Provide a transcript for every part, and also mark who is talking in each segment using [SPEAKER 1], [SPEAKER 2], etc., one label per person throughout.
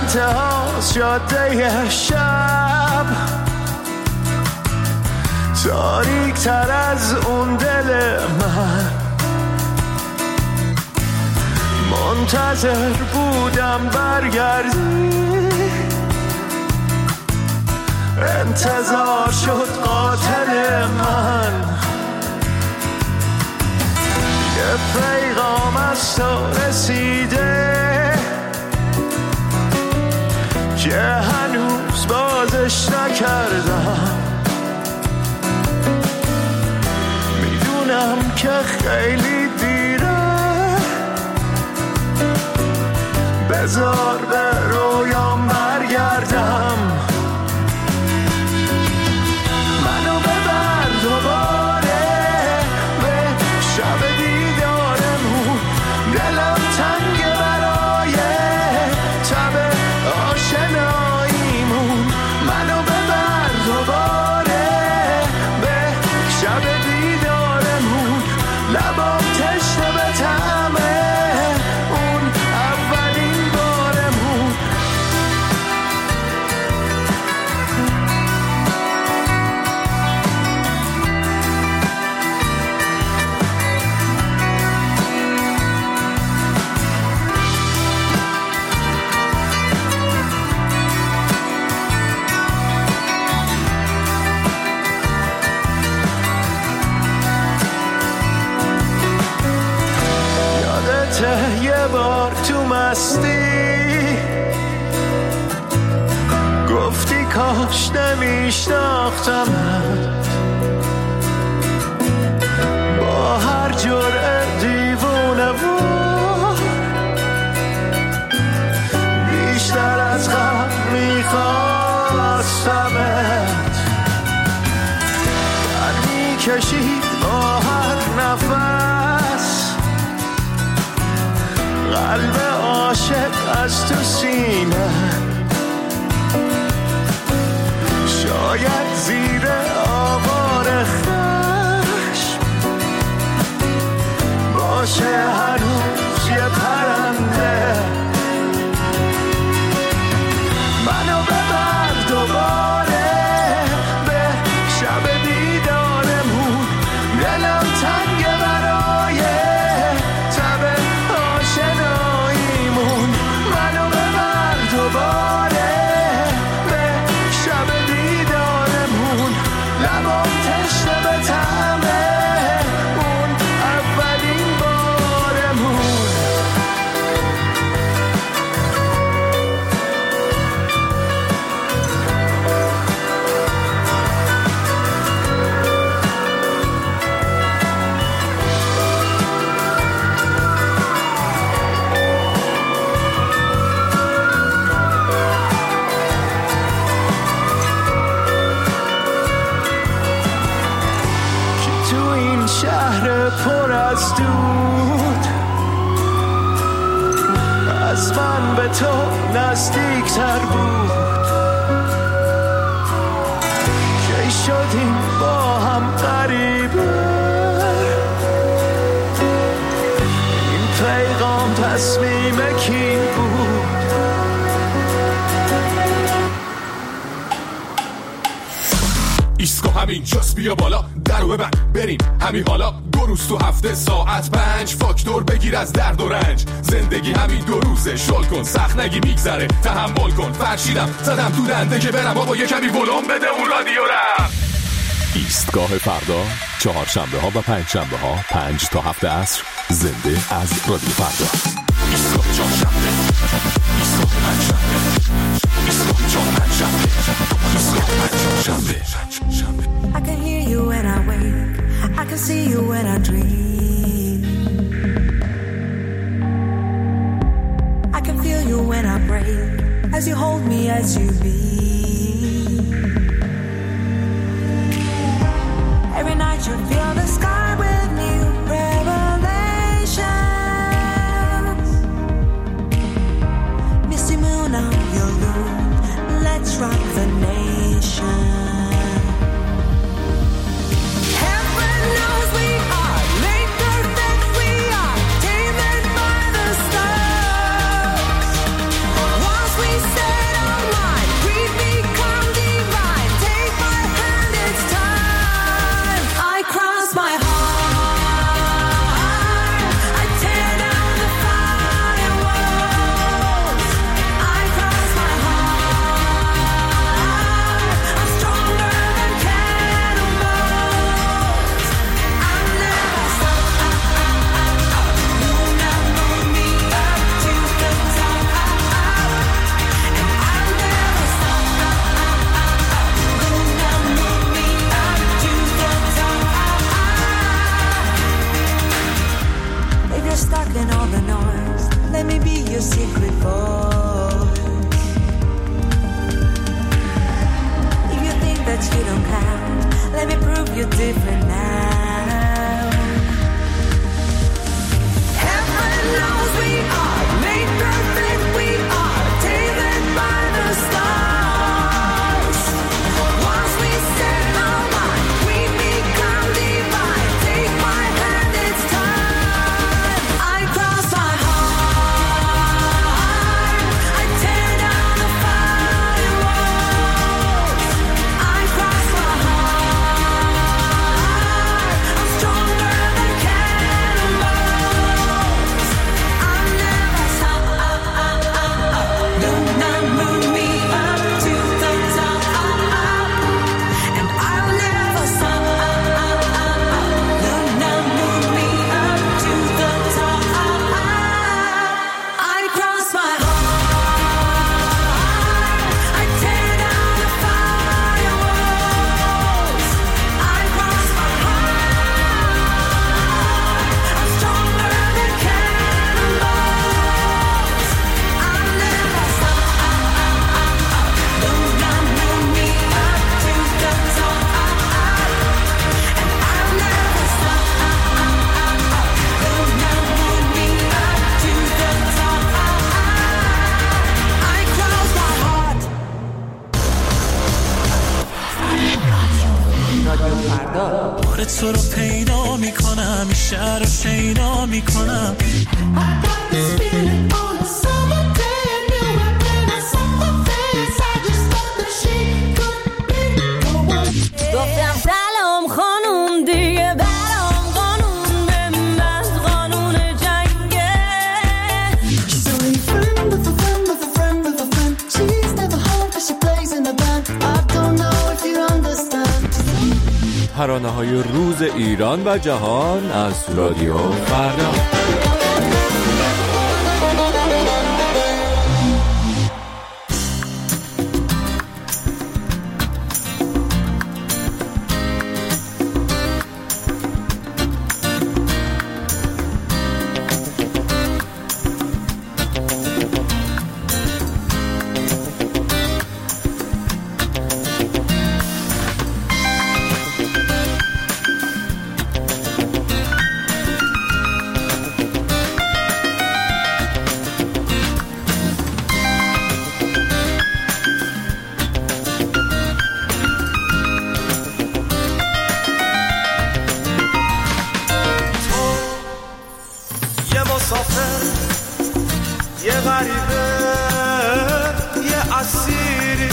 [SPEAKER 1] انتها جاده شب تاریک تر از اون دل من منتظر بودم برگردی انتظار شد قاتل من یه پیغام از تو رسیده که هنوز بازش نکردم میدونم که خیلی دیره بذار به رویام برگردم منو ببر دوباره به شب دیدارمون دلم تنگه برای تب آشناییمون منو ببر دوباره به شب دیدارمون لبام تشنه به طعمه اون اولین بارمون یادته یه بار تو مستی گفتی کاش نمیشناختمت با هر جرعه دیوونه وار بیشتر از قبل میخواستمت برمیکشید با هر نفس قلب عاشق از تو سینه شاید زیر آوار خشم باشه هنوز یه پرنده منو ببر دوباره به شب دیدارمون دلم تنگه برای تب آشناییمون منو ببر دوباره به شب دیدارمون لبام تشنه به طعمه اون اولین بارمون که تو این شهر پر از دود از من به تو نزدیکتر بود کی شدیم با هم غریبه این پیغام تصمیم کی بود
[SPEAKER 2] ایسکو همین جاست بیا بالا درو ببند بریم همین حالا 2 روز تو هفته ساعت 5 فاکتور بگیر از درد و رنج زندگی همین 2 روزه شل کن سخت نگی میگذره تحمل کن فرشیدم زدم تو دنده که برم بابا یه کمی ولوم بده اون رادیو رم
[SPEAKER 3] ایستگاه فردا چهارشنبه ها و پنجشنبه ها 5 تا 7 عصر زنده از رادیو فردا
[SPEAKER 2] ایسکو چهارشنبه ایسکو پنجشنبه ایسکو چهارشنبه ایسکو پنجشنبه
[SPEAKER 4] I can hear you when I wake I can see you when I dream I can feel you when I break as you hold me as you be every night you fill the sky with new revelations misty moon on your loom let's rock the nation heaven knows we are made perfect we are tamed by the stars once we say you're stuck in all the noise, let me be your secret voice. If you think that you don't count, let me prove you're different now. Heaven knows we are made perfect, we are taken by the stars. Once we set our mind, we become divine. Take my hand, it's time. I cross my heart, I tear down the firewalls. I cross my heart, I'm stronger than cannonballs. I'll never stop, do not move me up to the top, and I'll never stop, do not move me up to the top. I cross my heart, I tear down the firewalls. I cross my heart, I'm stronger than cannonballs. I'll never stop, do not move me up to the top, and I'll never stop, do not move me up to the top. I cross my heart.
[SPEAKER 5] بار تو رو پیدا میکنم، این شهر رو شیدا میکنم.
[SPEAKER 4] گفتم سلام خانوم، دیگه برام قانون بنداز، قانون جنگه.
[SPEAKER 6] She's only a friend of a friend of a friend of a friend. She's never home 'cause she plays in a band. I don't know if you understand.
[SPEAKER 7] ترانه‌های روز ایران و جهان از رادیو فردا.
[SPEAKER 1] یه مسافر، یه غریبه، یه اسیری.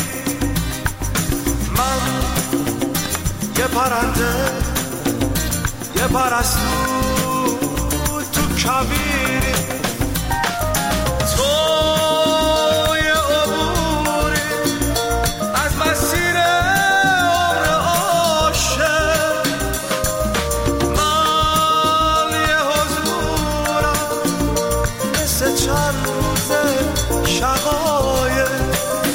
[SPEAKER 1] من یه پرنده، یه پرستو تو کویری. تو یه عبوری از مسیر عمر عاشق. من یه حضورم مثل چند روز شقایق.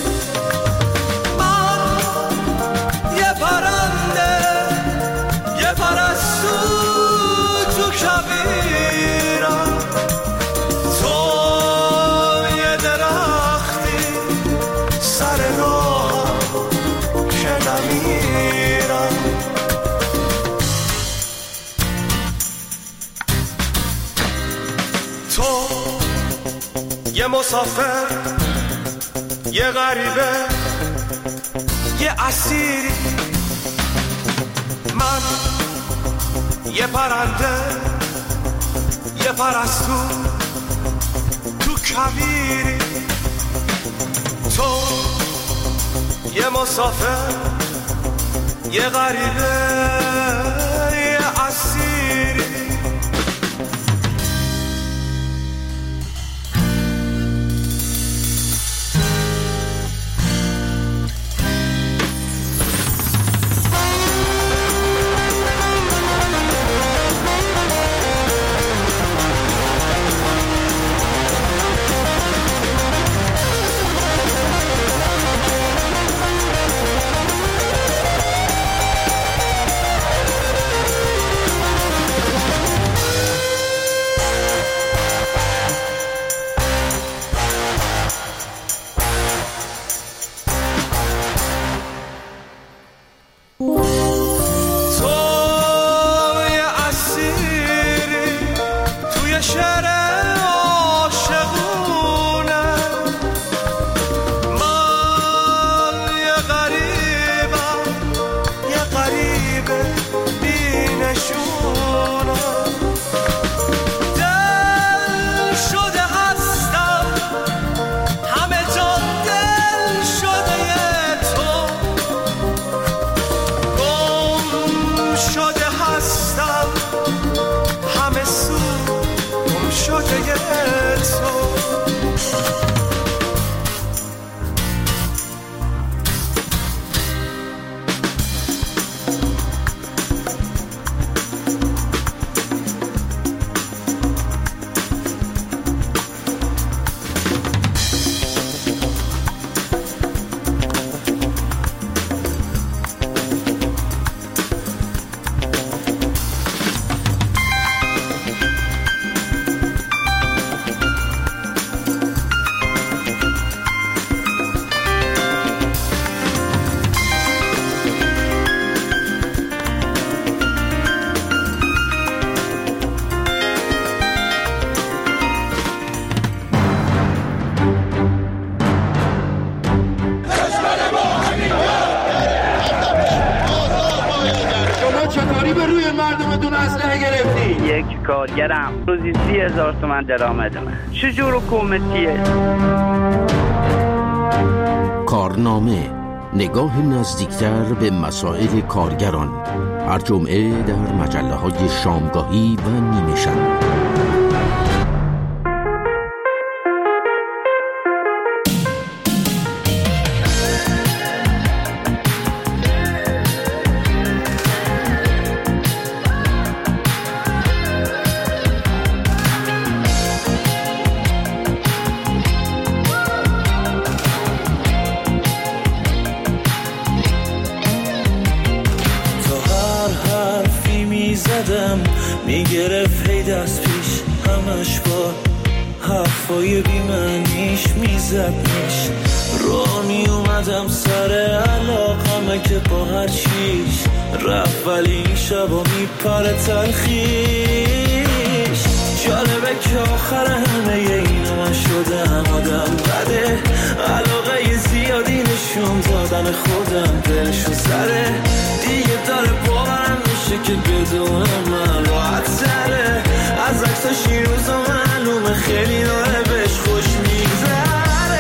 [SPEAKER 1] من یه پرنده، یه پرستو تو کویرم. تو یه درختی سر راهم که نمیرم. تو یه مسافر، یه غریبه، یه اسیری. من یه پرنده، یه پرستو تو کویری. تو یه مسافر، یه غریبه، یه اسیری. اسلحه گرفتی؟
[SPEAKER 8] یک کارگرم روزی 30,000 تومان درآمد من. چجور حکومتیه؟
[SPEAKER 9] کارنامه، نگاه نزدیکتر به مسائل کارگران، هر جمعه در مجله‌های شامگاهی و نیمه شب.
[SPEAKER 5] میگرفت هی دست پیش همش با حرفای بیمعنیش میزدنش را میومدم سر علاقمه که با هر چیش رفت ولی این شبا میپره تلخیش. جالبه که آخر همه اینا من شدم آدم بده، علاقه زیادی نشون دادن خودم دلشو سره دیگه داره باورم میشه که بدون من راحت سره. از عکساش این روزا معلومه خیلی داره بهش خوش میگذره.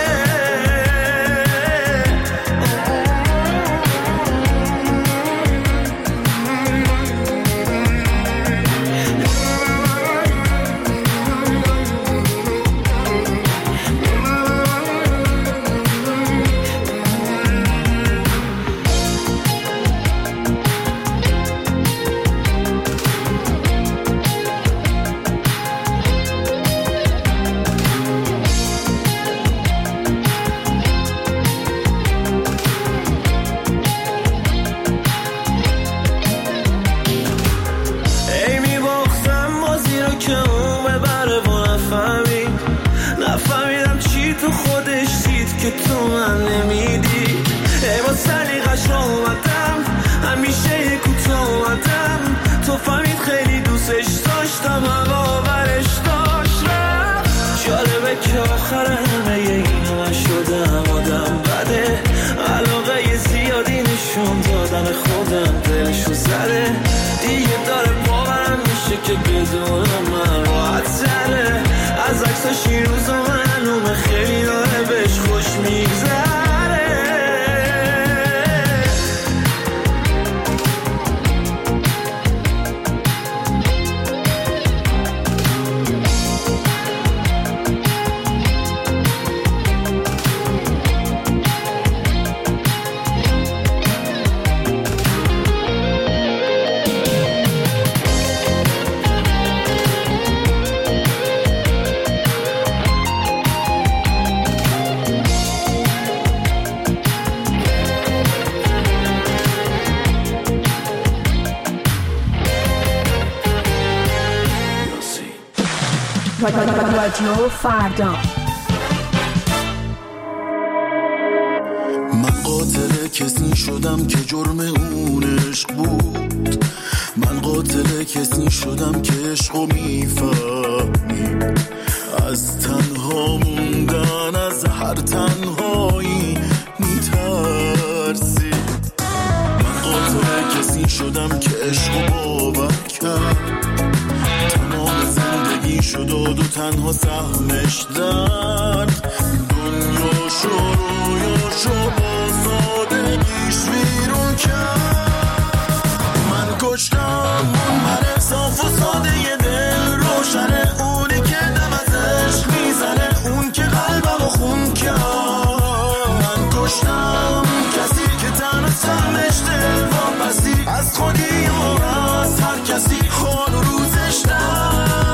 [SPEAKER 5] نفهمیدم چی تو خودش دید که تو من نمیدی. ای با سلیقش را اومدم همیشه کوتاه اومدم، تو فهمید خیلی دوستش داشتم اما برش داشت رفت. جالبه که آخر همه اینا من شدم آدم بده، علاقه زیادی نشون دادن خودم دلشو زده دیگه داره باورم میشه که بدون من راحت سره. از عکساش این روزا معلومه خیلی داره بهش خوش میگذره.
[SPEAKER 10] رادیو فردا.
[SPEAKER 11] من قاتل کسی شدم که جرم اون عشق بود، من قاتل کسی شدم که عشقو میفهمید. از تنها موندن از هر تنهایی میترسید. من قاتل کسی شدم که عشقو باور کرد، تمام زندگی شد و دو تنها سهمش درد. دنیا رویاشو با سادگیش ویرون کرد. من کشتم اون من صاف و ساده ی دل روشنه، اونی که دم از عشق میزنه، اون که قلبمو خون کرد. من کشتم کسی که تنها سهمش دل واپسی از خودی و از هر کسی خال و روزش در.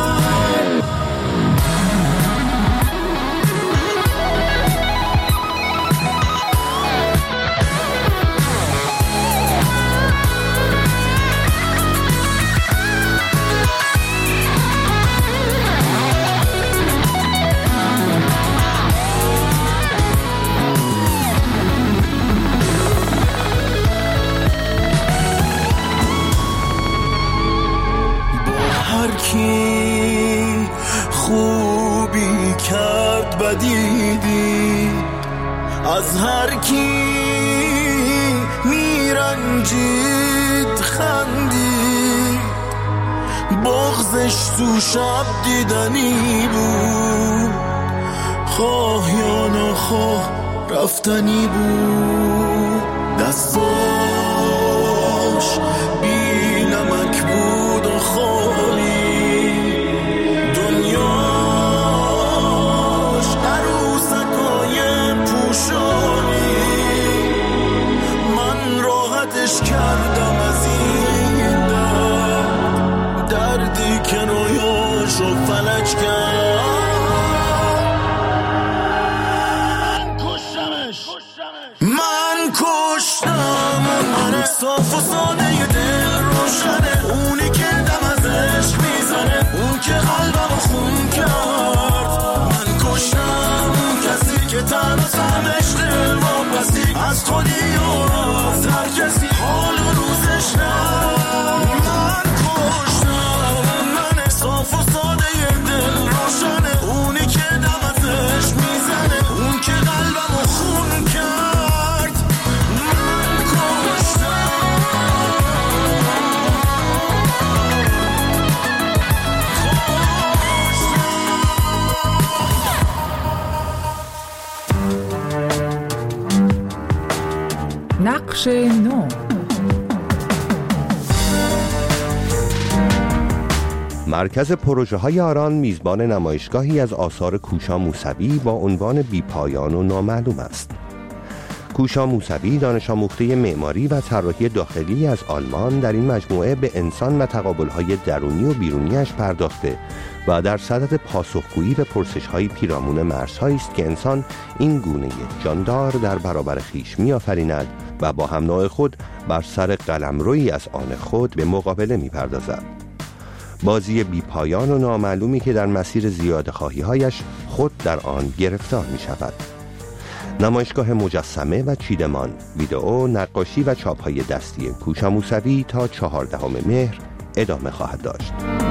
[SPEAKER 11] کی خوبی کرد بدیدی، از هر کی میرنجید خندید. بغضش تو شب دیدنی بود، خواه یا نخواه رفتنی بود. دستاش بی نمک بود و خالی، دنیاش عروسکای پوشانی. من راحتش کردم از این دردی که رویاشو فلج کرد. من کشتم من صاف و ساده دل روشنه، اونی که دم از عشق میزنه، اون که قلبمو خون کرد. من کشتم کسی که تنها سمش دل واپسی از خودی و از هر کسی حال و روزش نه. من کشتم من صاف و ساده دل روشنه، اونی که دم از عشق میزنه، اون که قلبمو خون کرد.
[SPEAKER 10] نقش نو.
[SPEAKER 12] مرکز پروژه های آران میزبان نمایشگاهی از آثار کوشا موسوی با عنوان بی‌پایان و نامعلوم است. کوشا موسوی دانش آموخته معماری و طراحی داخلی از آلمان در این مجموعه به انسان و تقابل‌های درونی و بیرونیش پرداخته و در صدد پاسخگویی به پرسش‌های پیرامون مرزهایی است که انسان این گونه جاندار در برابر خویش می‌آفریند و با هم نوع خود بر سر قلمرویی از آن خود به مقابله می‌پردازد. بازی بی‌پایان و نامعلومی که در مسیر زیادخواهی‌هایش خود در آن گرفتار می‌شود. نمایشگاه مجسمه و چیدمان، ویدئو، نقاشی و چاپ‌های دستی کوشا موسوی تا 14 مهر ادامه خواهد داشت.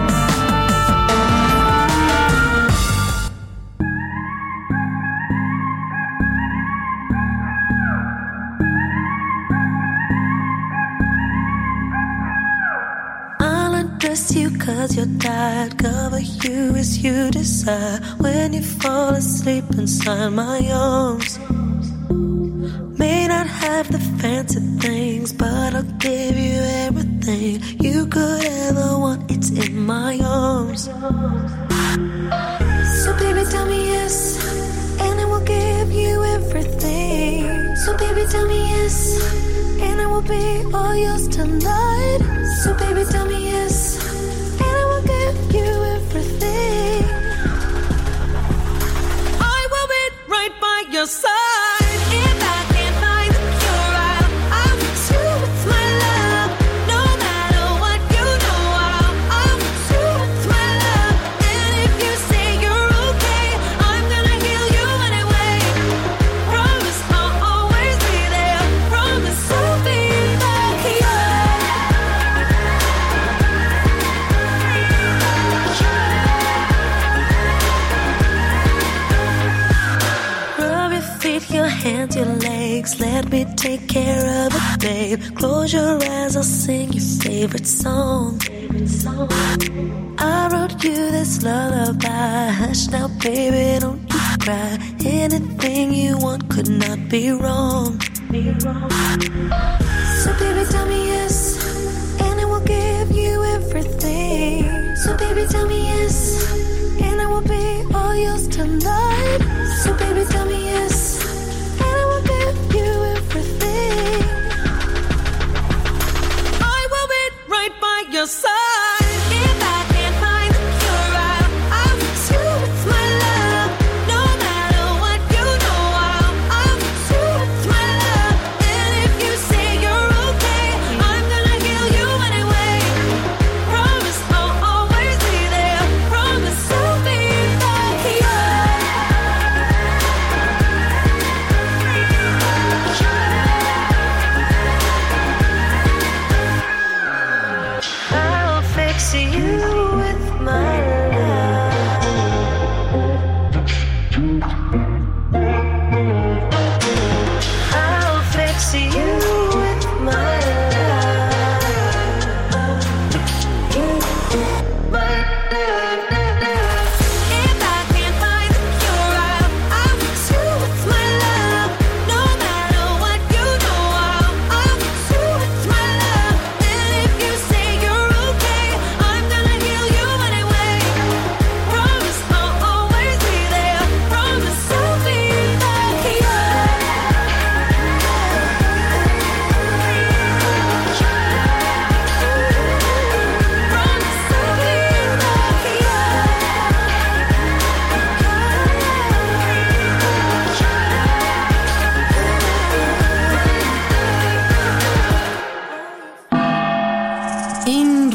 [SPEAKER 13] You cause you're tired, cover you as you decide. When you fall asleep inside my arms, may not have the fancy things, but I'll give you everything you could ever want. It's in my arms. So baby tell me yes, and I will give you everything. So baby tell me yes, and I will be all yours tonight. So baby tell me yes, and I will give you everything. I will be right by your side. If I can't find the cure, I'll fix you with my love. No matter what, you know I'll fix you with my love. And if you say you're okay, I'm gonna heal you anyway. Promise I'll always be there. Promise I'll be back here. Rub your feet, your hands, your legs. Let me take care of it, babe. Close your eyes, I'll sing your favorite song. I wrote you this lullaby. Hush now, baby, don't you cry. Anything you want could not be wrong. So baby, tell me yes, and I will give you everything. So baby, tell me yes, and I will be all yours tonight. So baby, tell me yes, and I will give you everything. I will be right by your side. If I can't find the cure, I'll fix you with my love. No matter what, you know I'll fix you with my love. And if you say you're okay, I'm gonna heal you anyway. Promise I'll always be there. Promise I'll be back here.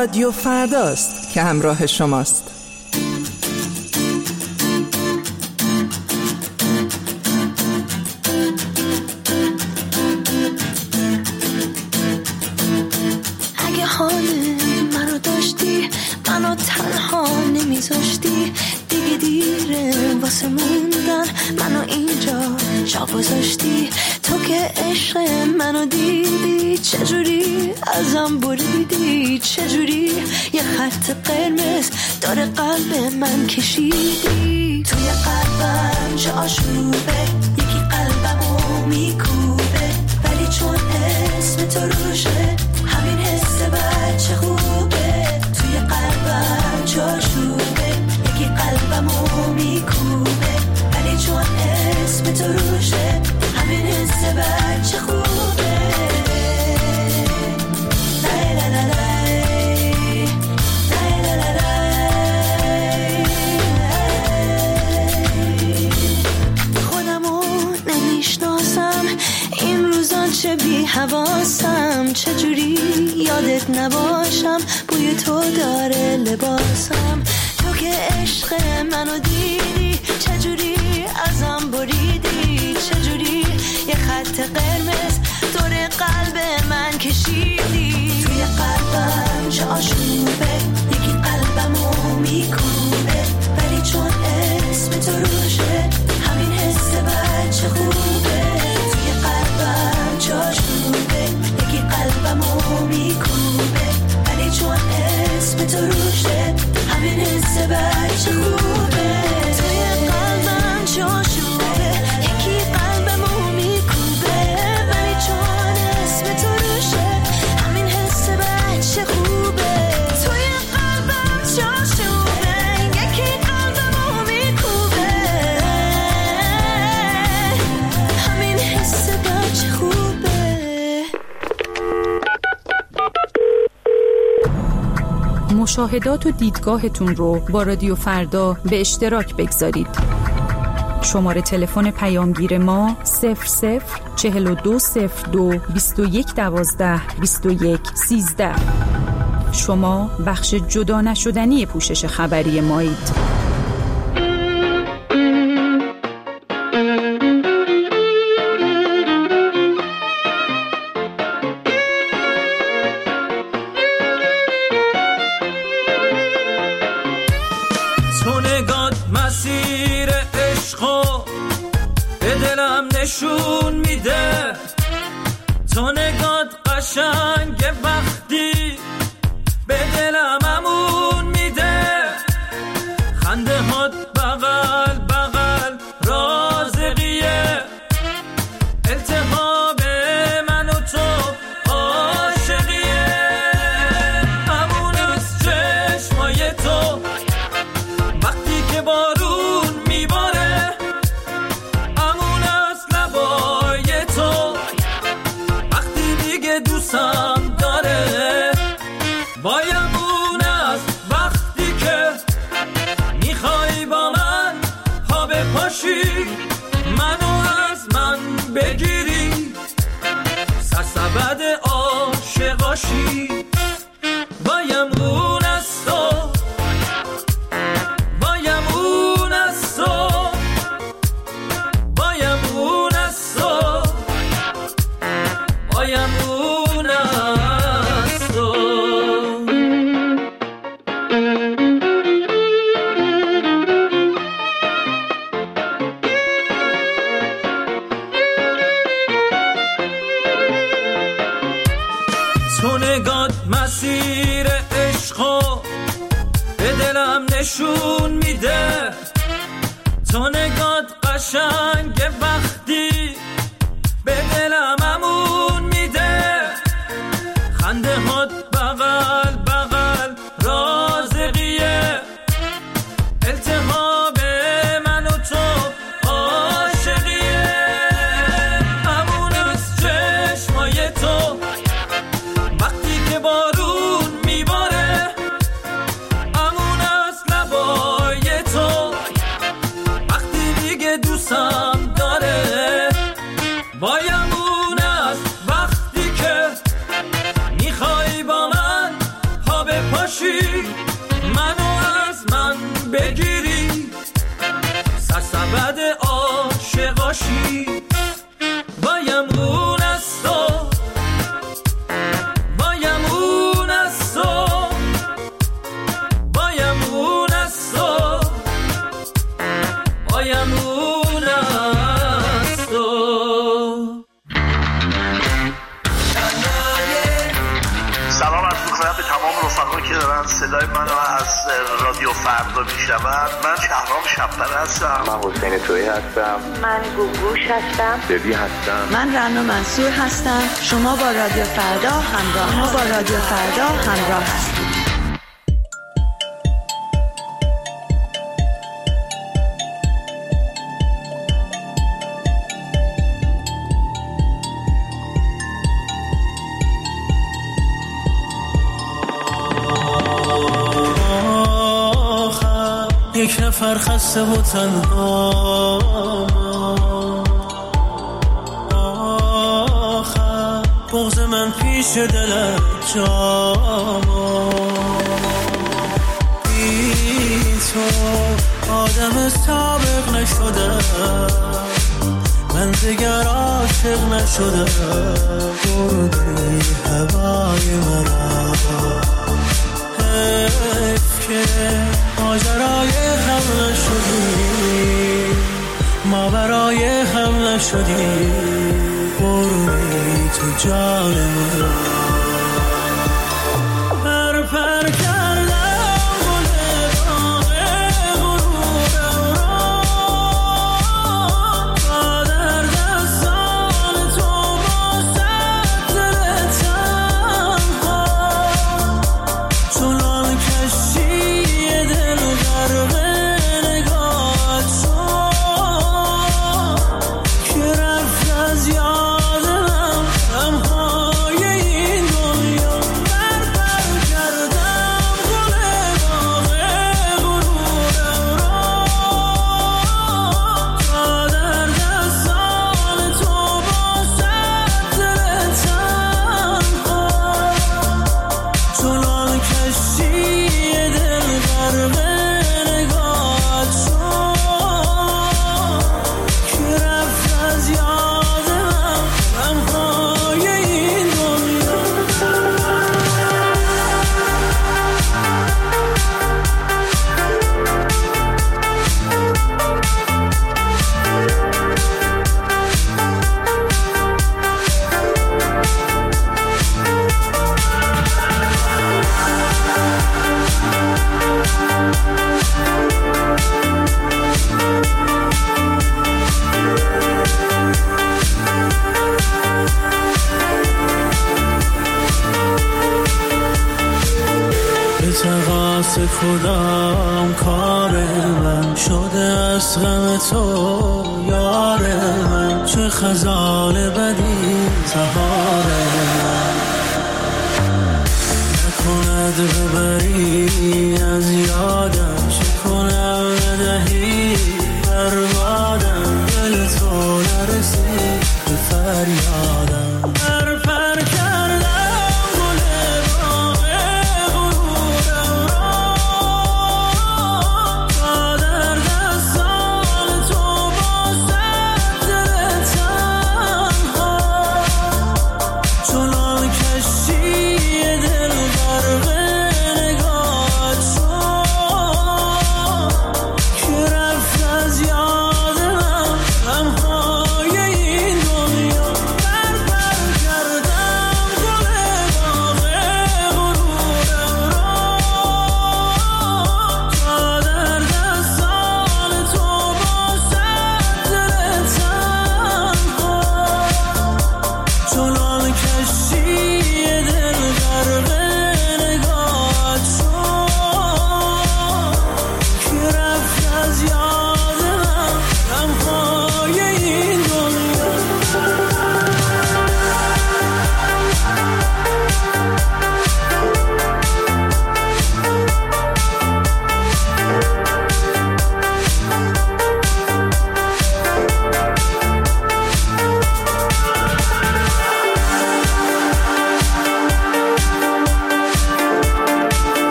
[SPEAKER 10] رادیو فرداست که همراه شماست.
[SPEAKER 14] اگه حال منو داشتی، منو تنها نمیذاشتی، دیگه دیره واسه موندن، منو اینجا جا گذاشتی. تو که عشق منو دیدی، چجوری ازم بریدی، چجوری یه خط قرمز داره قلب من کشیدی. توی قلبم چه آشوبه، یکی قلبمو میکوبه، ولی چون اسم تو روشه همین حس بچه خوبه. توی قلبم چه آشوبه، یکی قلبمو میکوبه، ولی چون اسم تو روشه همین حس بچه خوبه. خودمو نمیشناسم این روزان، چه بی حواسم، چجوری یادت نباشم، بوی تو داره لباسم. تو که عشق منو دیدی، چجوری ازم بریدی، چجوری یه خط قرمز دور قلب من کشیدی. توی قلبم چه آشوبه، یکی قلبمو میکوبه، ولی چون اسم تو روشه همین حس بچه خوبه. توی قلبم چه آشوبه، یکی قلبمو میکوبه، ولی چون اسم تو روشه همین حس بچه خوبه. توی قلبم چه آشوبه، یکی قلبمو میکوبه، ولی چون اسم تو روشه همین حس بچه خوبه. توی قلبم چه آشوبه، یکی قلبمو میکوبه، همین حس بچه خوبه.
[SPEAKER 10] مشاهدات و دیدگاهتون رو با رادیو فردا به اشتراک بگذارید. شماره تلفن پیامگیر ما 004202 2112 2113. شما بخش جدا نشدنی پوشش خبری مایید.
[SPEAKER 5] تو نگات مسیر عشقو به دلم نشون میده، تو نگات قشنگ وقتی به دلم امون میده، خنده هات بغل بغل رازقیه، التهاب من و تو عاشقیه، امون از چشمای تو وقتی که بارون میباره، امون از لبای تو وقتی دیگه دوستم داره، وایمون از وقتی که میخوای با من پا بپاشی، منو از من بگیری، سرسبد عاشقاشی، وایمون از تو، وایمون از تو، وایمون از تو، وایمون از تو. تو نگات مسیر عشقو به دلم نشون میده، تو نگات قشنگ وقتی به دلم امون میده، خنده هات بغل بغل رازقیه، التهاب من و تو عاشقیه، امون از چشمای تو وقتی که بارون میباره، امون از لبای تو وقتی دیگه دوستم داره، وایمون باشی بایم اون از تو بایم اون از تو بایم اون از تو بایم اون از تو.
[SPEAKER 15] سلام عرض می‌کنم به تمام رفقایی که دارن صدای منو از رادیو فردا میشنون. من شهرام شب‌پر هستم.
[SPEAKER 16] من حسین تویی هستم.
[SPEAKER 17] من گوگوش هستم.
[SPEAKER 16] دبی هستم.
[SPEAKER 17] من رنا منصور هستم. شما با رادیو فردا همراه هستید.
[SPEAKER 5] یک نفر خسته و تنها آخر بغض من پیش دلت جاما بی تو آدم سابق نشدم من دیگر عاشق نشدم بردی هوای مرا حیف که ماجرای هم نشدی ما برای هم نشدی برونی تو جان من پر پر کردم گل باغ غرورم را تا در دستان تو باشد دل تنها چنان کشتی دل غرق نگاهت شد که رفت از یادم غمهای این دنیا پر پر کردم گل باغ غرورم را تا در دستان تو باشد دل تنها چنان کشتی دل غرق نگاهت شد که رفت از یادم غمهای این دنیا. به تقاس کدام کار من شده از غم تو یار من چه خزان بدی سهار من نکند ببری از یادم چه کنم ندهی بربادم دل تو نرسید به فریادم پر پر کردم گل باغ غرورم را تا در دستان تو باشد دل تنها چنان کشتی دل غرق نگاهت شد که رفت از یادم غمهای این دنیا پر پر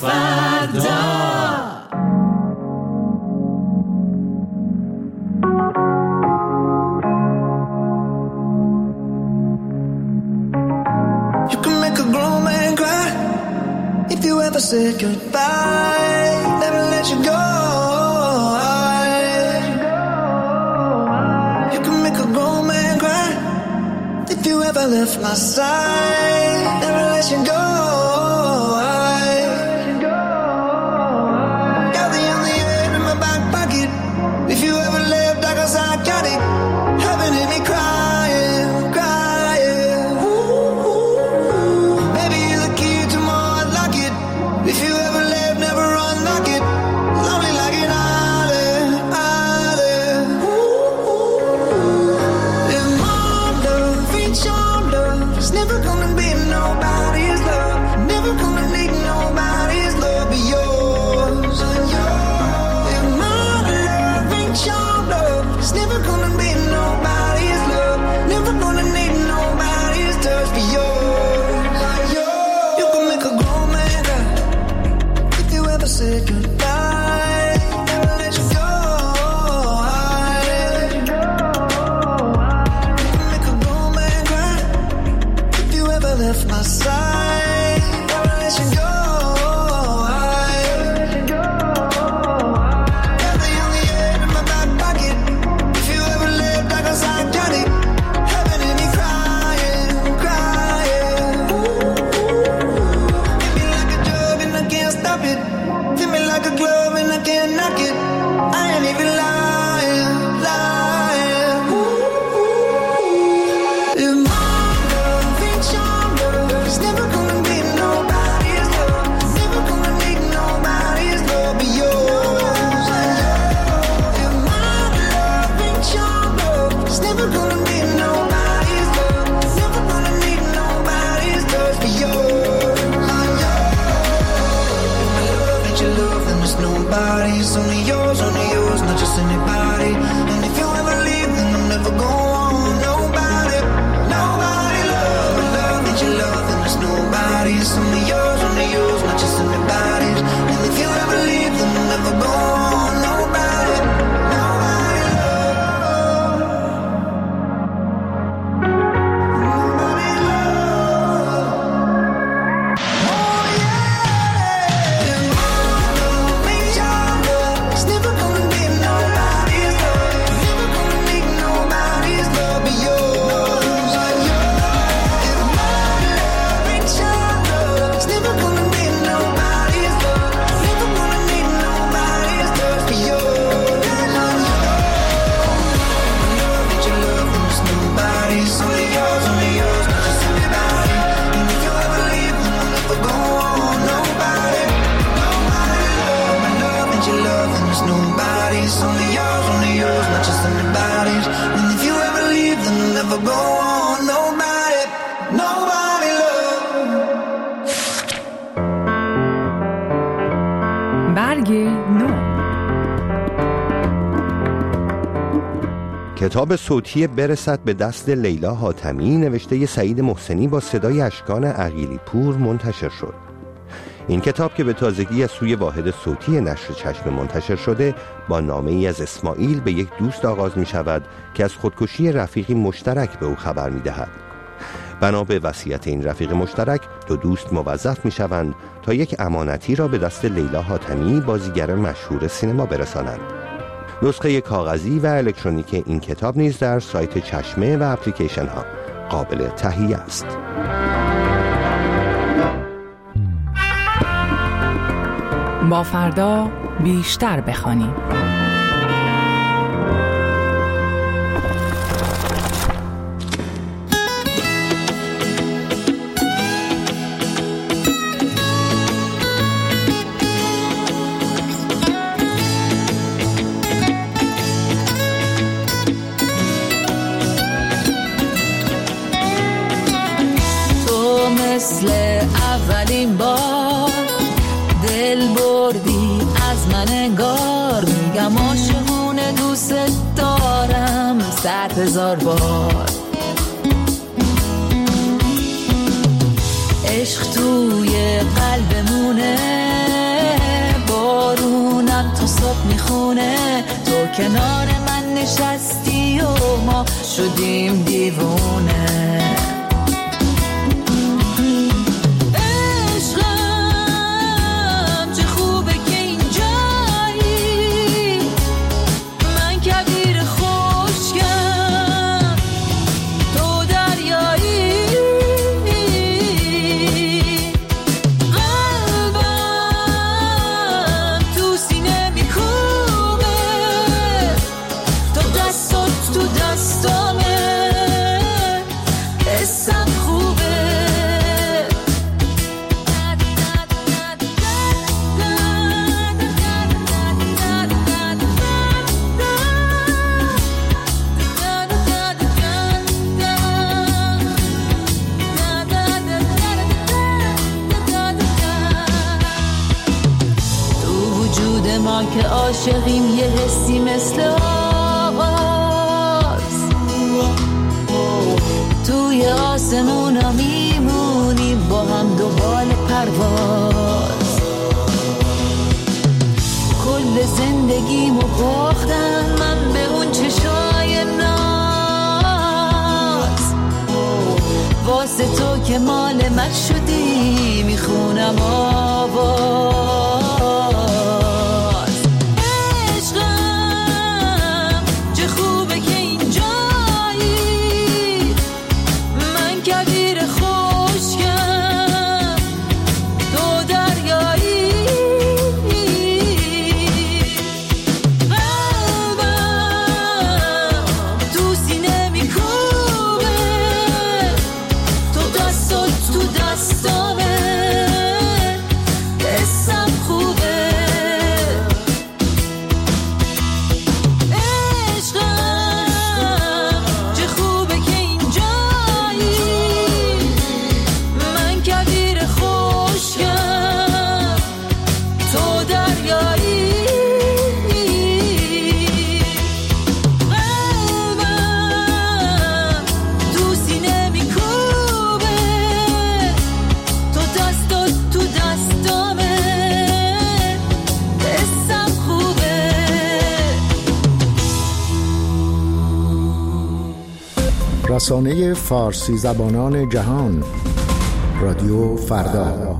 [SPEAKER 4] فردا.
[SPEAKER 5] You can make a grown man cry if you ever said goodbye. Never let you go. You can make a grown man cry if you ever left my side. Never let you go. Got the only end in my back pocket. If you ever left, I guess I got it. Heaven hit me crying, crying. Maybe you're the key to my heart, lock it. If you ever left, never unlock it. Lonely like an island, island. If my love ain't your love, it's never gonna be nobody's love. Never gonna need nobody's love but yours. If my love ain't your love, it's never gonna be nobody's love. Never gonna need nobody's touch but yours. You can make a grown man cry if you ever said goodbye. Never let you go. You can make a grown man cry if you ever left my side. Never let you go. Got the only end in my back pocket. If you ever left, I guess I got it. Heaven hit me crying, crying. Hit me like a drug and I can't stop it. Feel me like a glove and I can't knock it. I ain't even lying, lying. If my love ain't your love, it's never gonna be nobody's love. Never gonna need nobody's love but yours. If my love ain't your love, it's never gonna be nobody's love. Never gonna need nobody's touch but yours. If my love ain't your love, then there's nobody's. Only yours, not just anybody. And if you ever leave, then I'm never going. Nobody, nobody love. My love ain't your love, then there's nobody's. Only yours, not just anybody's. And if you ever leave, then I'm never going. Nobody, nobody love. Nobody love. Oh yeah. If my love ain't your love, it's never gonna be nobody's love. Never gonna need nobody's love but yours. If my love ain't your love, it's never gonna be nobody's love. Never gonna need nobody's touch but yours. My love ain't your love, then there's nobody's. Only yours, not just anybody. And if you ever leave, then I'll never go on. Nobody, nobody love. My love ain't your love, then there's nobody's. Only yours, not just anybody's. And if you ever leave, then I'll never go on. Nobody, nobody love.
[SPEAKER 10] برگ نو.
[SPEAKER 12] کتاب صوتی برسد به دست لیلا حاتمی نوشته سعید محسنی با صدای اشکان عقیلی پور منتشر شد. این کتاب که به تازگی از سوی واحد صوتی نشر چشم منتشر شده با نامه ای از اسماعیل به یک دوست آغاز می شود که از خودکشی رفیقی مشترک به او خبر می دهد. بنا به وصیت این رفیق مشترک دو دوست موظف می شوند تا یک امانتی را به دست لیلا حاتمی بازیگر مشهور سینما برسانند. نسخه کاغذی و الکترونیک این کتاب نیز در سایت چشمه و اپلیکیشن ها قابل تهیه است.
[SPEAKER 10] با فردا بیشتر بخوانیم.
[SPEAKER 4] تو مثل اولین بار دل بردی از من انگار، میگم عاشقونه دوست دارم 100,000 بار. عشق توی قلبمونه
[SPEAKER 14] خونه تو کنار من نشستی و ما شدیم دیوونه عشقم چه خوبه که اینجایی من کبیر خوشگم تو دریایی قلبم تو سینه میکوبه تو دستات تو دستامه حسم خوبه تو وجود ما که عاشقیم یه حسی مثل آغاز توی آسمونا میمونیم با هم دنبال پرواز کل زندگیمو باختم من به اون چشای ناز واسه تو که مال من شدی میخونم آواز عشقم چه خوبه که اینجایی من کبیر خوشگم تو دریایی قلبم تو سینه میکوبه تو دستات تو دستامه حسم خوبه عشقم چه خوبه که اینجایی من کبیر خوشگم تو دریایی قلبم تو سینه میکوبه تو دستات تو دستامه حسم خوبه
[SPEAKER 18] رسانه فارسی زبانان جهان رادیو فردا.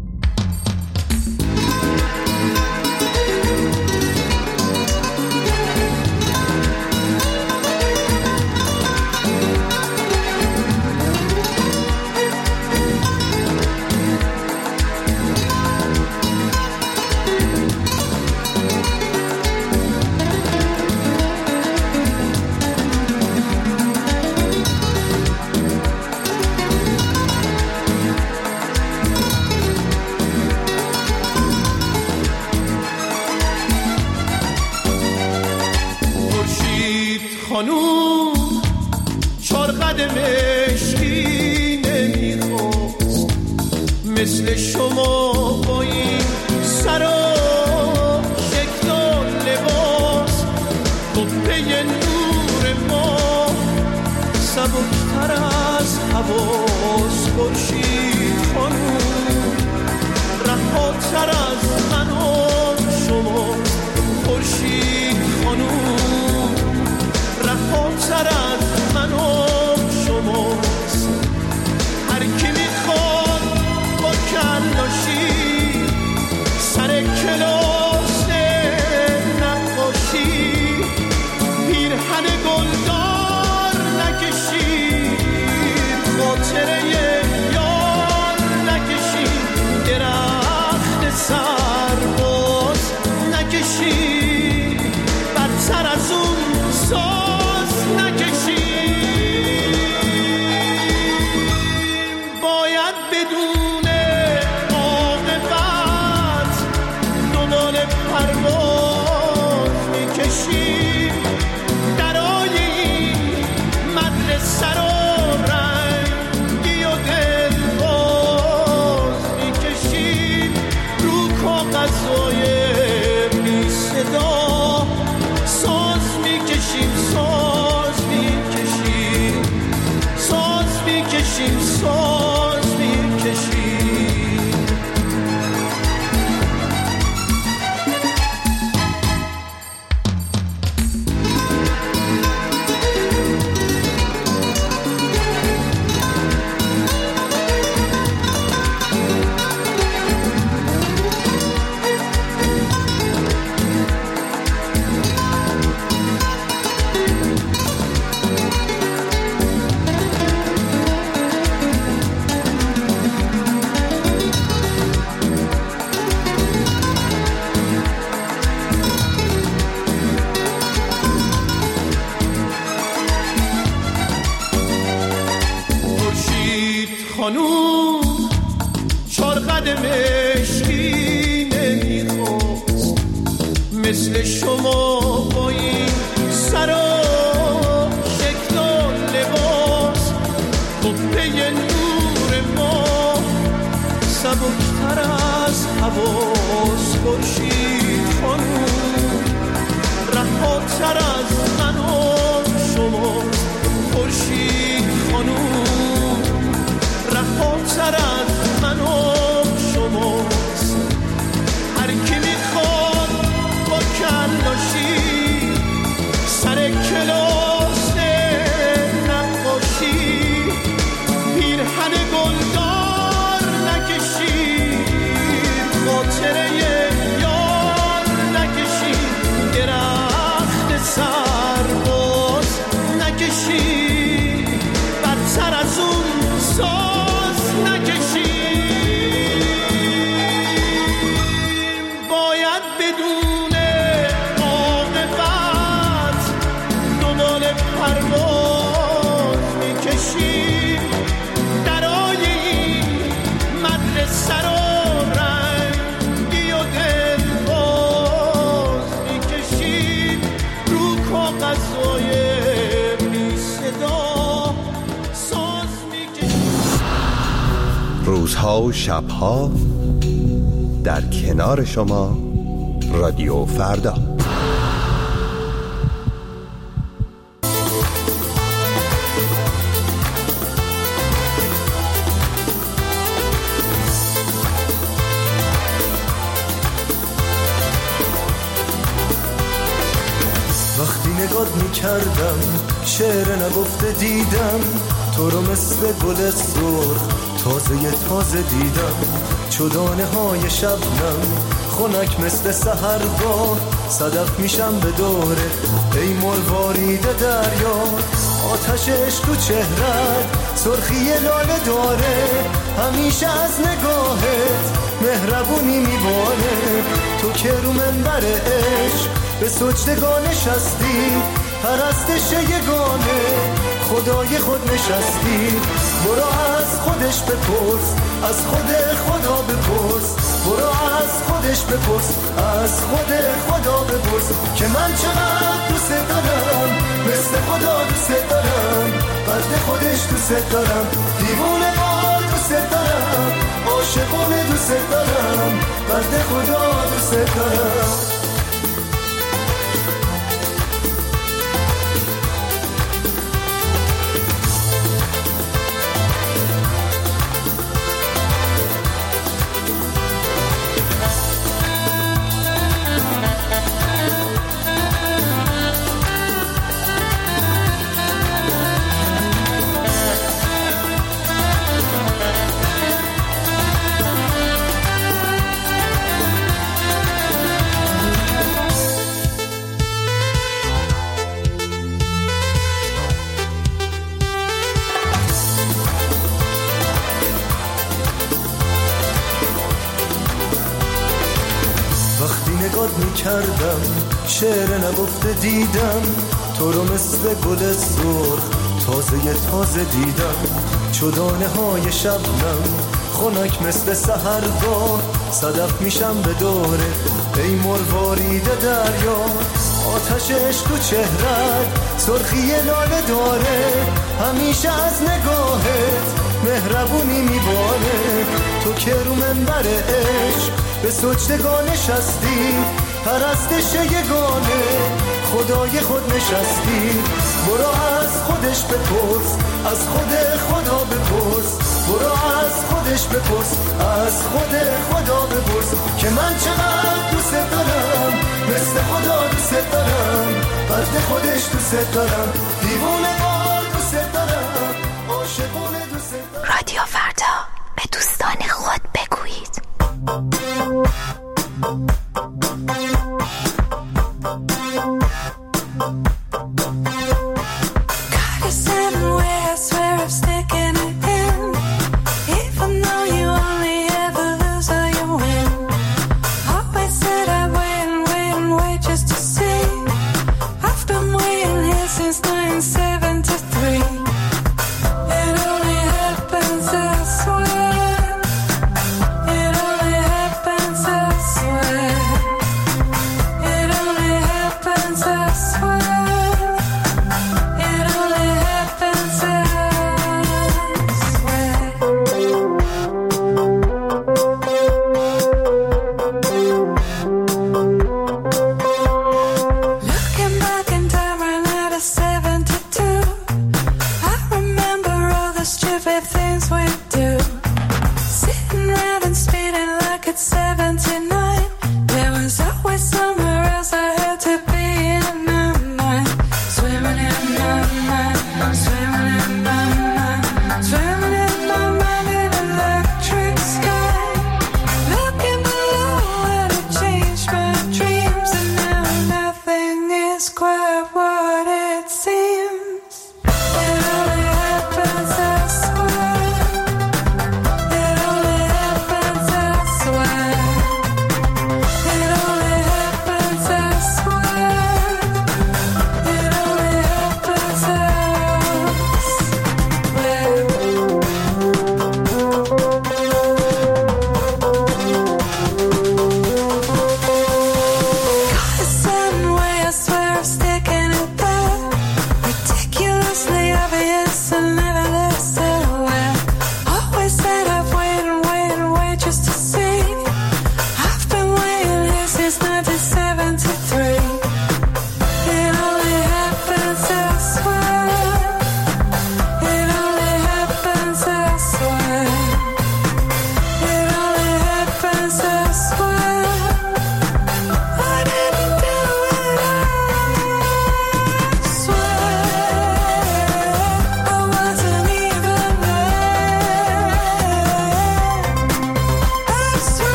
[SPEAKER 1] خورشید خانوم چار قدم مشکی نمیخواست مثل شما با این سر و شکل و لباس قبه نور ما سبکتر از حواس خورشید خانوم رهاتر از من و شما خورشید خانوم رهاتر از من و شماست هر کی میخواد با کلاشی سر کلاس نقاشی پیرهن گلدار نکشید خاطره یار نکشید درخت سرباز نکشید بدتر از اون ساز نکشید باید بدون عاقبت دنبال پرواز میکشید درای این مدرسه رو رنگی و خانوم چار قدم مشکی نمیخواست مثل شما با این سر و شکل و لباس قبه نور ما سبکتر از حواس خورشید خانوم رهاتر از من و شما خورشید خانوم رهاتر از من و شماست هر کی میخواد با کلاشی سر کلاس نقاشی پیرهن گلدار نکشید خاطره یار نکشید درخت سرباز نکشید بدتر از اون ساز نکشید باید بدون عاقبت دنبال پرواز میکشید درای این مدرسه رو رنگی و دلباز میکشید رو کاغذهای بی صدا ساز میکشید
[SPEAKER 12] روزها و شبها در کنار شما رادیو فردا.
[SPEAKER 1] وقتی نگات میکردم شعر نگفته دیدم تو رو مثل گل سرخ تازه دیدم چدانه های شبنم خنک مثل سحرگاه صدف میشم به دوره ای مروارید دریا آتش عشق تو چهرت سرخی لاله داره همیشه از نگاهت مهربونی میباره تو که رو منبر عشق به سجدگاه نشستی پرستش یگانه خدای خود نشستی برو از خودش بپرس از خود خدا بپرس برو از خودش بپرس از خود خدا بپرس که من چقدر دوست دارم مثل خدا دوست دارم برد خودش دوست دارم دیوونه بار دوست دارم عاشقانه دوست دارم برد خدا دوست دارم کردم شعر نگفته دیدم تو رو مثل گل سرخ تازه دیدم چدانه های شبنم خنک مثل سحرگاه صدف میشم به دوره ای مروارید دریا آتش عشق تو چهرت سرخی لاله داره همیشه از نگاهت مهربونی میباره تو که رو منبر عشق به سجدگاه نشستی پرستش یگانه خدای خود نشستی برو از خودش بپرس از خود خدا بپرس برو از خودش بپرس از خود خدا بپرس که من چقدر دوست دارم مثل خدا دوست دارم برد خودش دوست دارم دیوونه بار دوست دارم عاشقانه دوست دارم
[SPEAKER 19] رادیو فردا به دوستان خود بگویید
[SPEAKER 13] God is in way, I swear I'm sticking it in. Even though you only ever lose or you win. Always said I'd wait just to see. I've been waiting here since 1973. It only happens as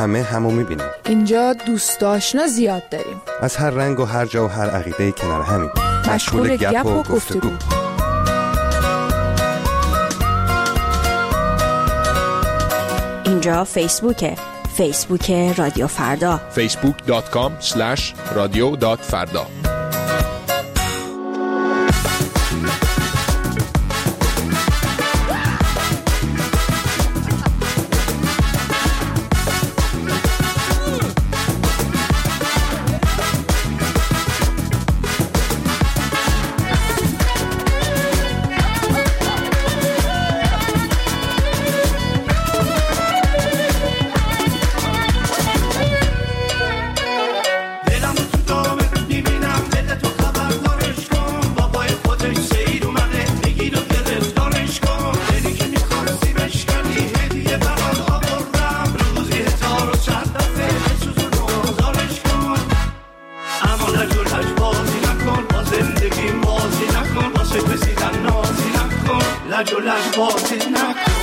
[SPEAKER 20] همه همو میبینیم.
[SPEAKER 21] اینجا دوست آشنا زیاد داریم،
[SPEAKER 20] از هر رنگ و هر جا و هر عقیده کنار همین،
[SPEAKER 21] مشغول گپ و گفتگو.
[SPEAKER 22] اینجا فیسبوک رادیو فردا،
[SPEAKER 2] facebook.com/radio.farda.
[SPEAKER 5] لج و لج بازی نکن.